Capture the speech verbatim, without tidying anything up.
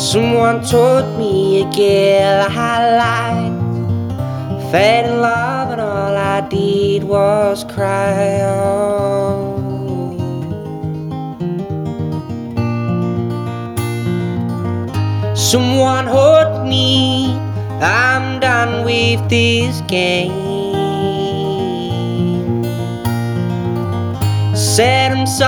Someone told me a girl I liked fell in love and all I did was cry. Oh. Someone hold me, I'm done with this game. Said I'm sorry.